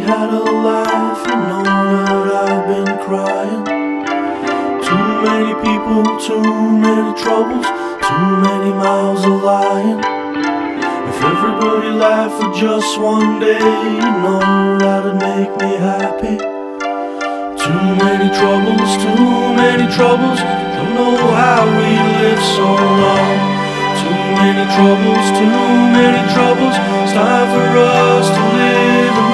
had a laugh, you know that I've been crying. Too many people, too many troubles, too many miles of lying. If everybody laughed for just one day, you know that'd make me happy. Too many troubles, don't know how we live so long. Too many troubles, it's time for us